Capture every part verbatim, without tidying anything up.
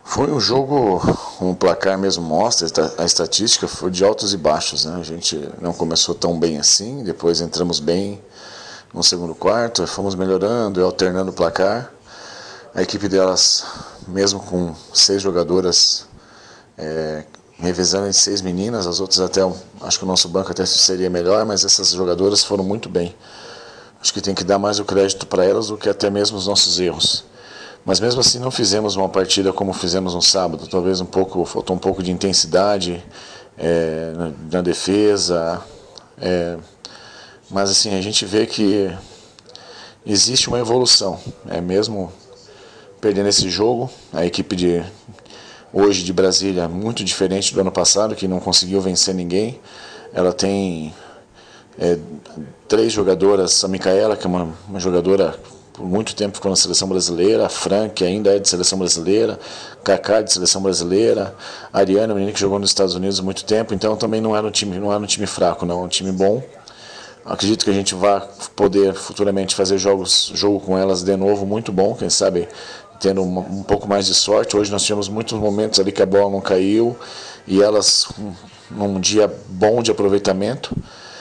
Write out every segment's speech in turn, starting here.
Foi um jogo, um placar mesmo mostra, a estatística foi de altos e baixos, né? A gente não começou tão bem assim, depois entramos bem no segundo quarto, fomos melhorando e alternando o placar. A equipe delas, mesmo com seis jogadoras, é, revezando em seis meninas, as outras até, acho que o nosso banco até seria melhor, mas essas jogadoras foram muito bem. Acho que tem que dar mais o crédito para elas do que até mesmo os nossos erros. Mas mesmo assim não fizemos uma partida como fizemos no sábado. Talvez um pouco, faltou um pouco de intensidade é, na, na defesa. É, mas assim, a gente vê que existe uma evolução. É mesmo perdendo esse jogo, a equipe de hoje de Brasília é muito diferente do ano passado, que não conseguiu vencer ninguém. Ela tem é, três jogadoras, a Micaela, que é uma, uma jogadora por muito tempo ficou na seleção brasileira, a Fran, que ainda é de seleção brasileira, Kaká de seleção brasileira, a Ariana, menina que jogou nos Estados Unidos há muito tempo, então também não era um time, não era um time fraco, não, é um time bom. Acredito que a gente vai poder futuramente fazer jogos, jogo com elas de novo muito bom, quem sabe tendo um, um pouco mais de sorte. Hoje nós tivemos muitos momentos ali que a bola não caiu e elas um, num dia bom de aproveitamento.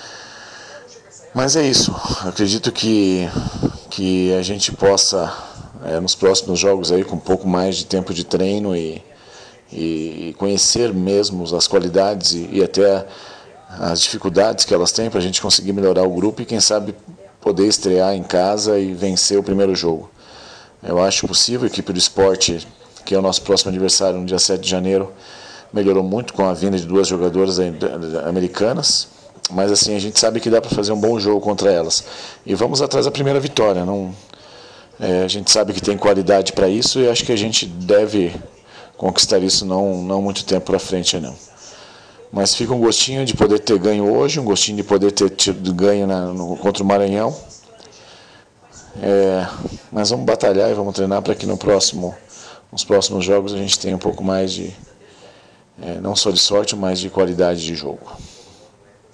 Mas é isso, acredito que, que a gente possa, é, nos próximos jogos, aí, com um pouco mais de tempo de treino e, e conhecer mesmo as qualidades e, e até as dificuldades que elas têm para a gente conseguir melhorar o grupo e quem sabe poder estrear em casa e vencer o primeiro jogo. Eu acho possível. A equipe do esporte, que é o nosso próximo adversário no dia sete de janeiro, melhorou muito com a vinda de duas jogadoras americanas. Mas assim, a gente sabe que dá para fazer um bom jogo contra elas. E vamos atrás da primeira vitória. Não, é, a gente sabe que tem qualidade para isso e acho que a gente deve conquistar isso não, não muito tempo para frente, não. Mas fica um gostinho de poder ter ganho hoje, um gostinho de poder ter tido ganho na, no, contra o Maranhão. É, mas vamos batalhar e vamos treinar para que no próximo, nos próximos jogos a gente tenha um pouco mais de, é, não só de sorte, mas de qualidade de jogo.